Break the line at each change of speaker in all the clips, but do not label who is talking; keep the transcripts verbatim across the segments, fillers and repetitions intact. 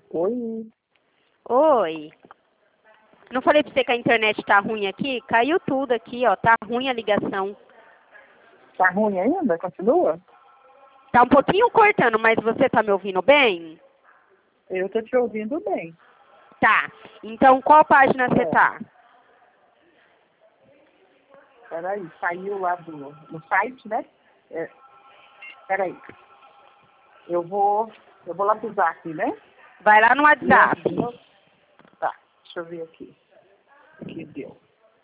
Oi,
Oi. Não falei pra você que a internet tá ruim aqui? Caiu tudo aqui, ó. Tá ruim a ligação.
tá ruim ainda? Continua?
Tá um pouquinho cortando, mas você tá me ouvindo bem?
Eu tô te ouvindo bem.
Tá. Então, qual página você
É.
tá?
Peraí, saiu lá do, no site, né? É, peraí. Eu vou, eu vou lapidar aqui, né?
Vai lá no WhatsApp.
Meu, tá, deixa eu ver aqui. Aqui deu.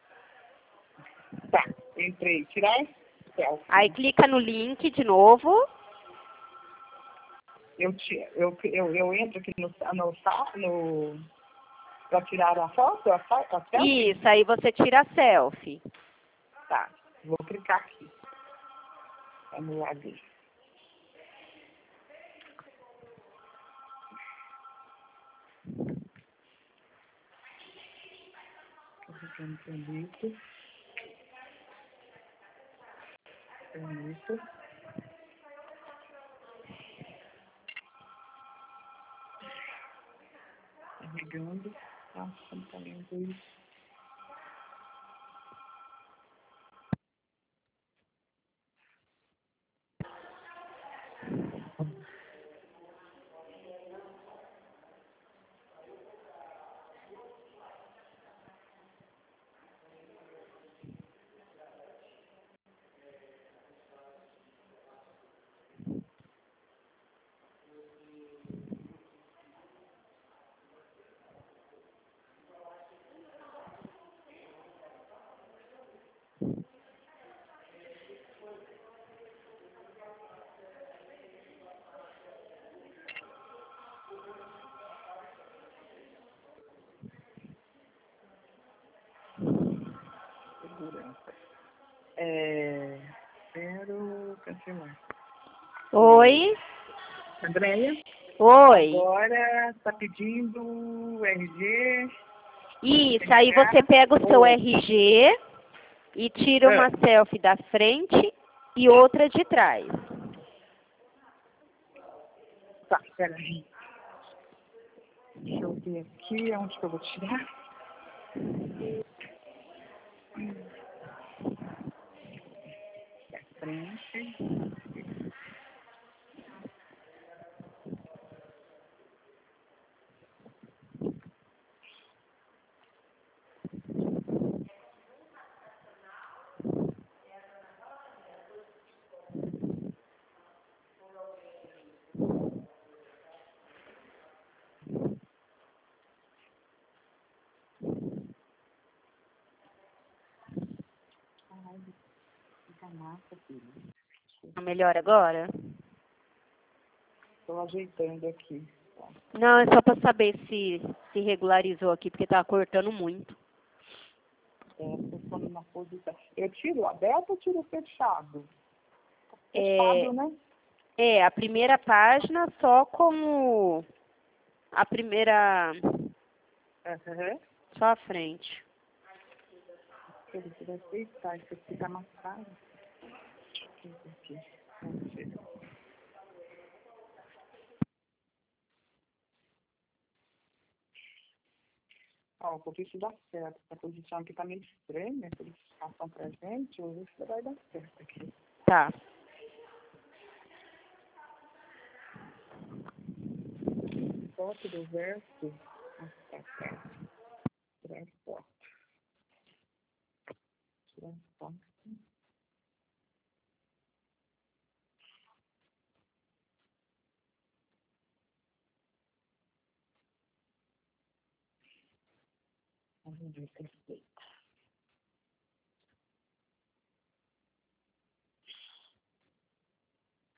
Tá, entrei. Tirar selfie.
Aí clica no link de novo.
Eu, ti- eu, eu, eu entro aqui no, no, no para tirar a foto, a, fo- a selfie?
Isso, aí você tira a selfie.
Tá, vou clicar aqui. Vamos lá ver. Carregando permito. Permito. Carregando. Nossa, não tá lendo isso. Segurança. É, quero cancelar.
Oi.
Andréia,
Oi.
agora está pedindo o R G.
Isso, aí você pega o seu R G e tira uma
Ah,
selfie da frente e outra de trás.
tá, peraí. Deixa eu ver aqui onde que eu vou tirar. Da frente. Ai, fica massa, filho.
Melhor agora?
Estou ajeitando aqui. Tá.
Não, é só para saber se se regularizou aqui, porque tá cortando muito.
É, tô na posição. Eu tiro aberto ou tiro fechado?
É,
Fechado, né?
é, a primeira página só como a primeira,
Aham.
só a frente.
Ele vai aceitar, isso aqui tá amassado. Deixa eu ver aqui. Vamos ver. Ó, porque isso dá certo. Essa posição aqui tá meio estranha, essa edificação pra gente, eu ver se vai dar certo aqui.
Tá.
Foto do verso. Ah, tá certo. Tirar foto. Tirar foto. Vamos ver se é feito.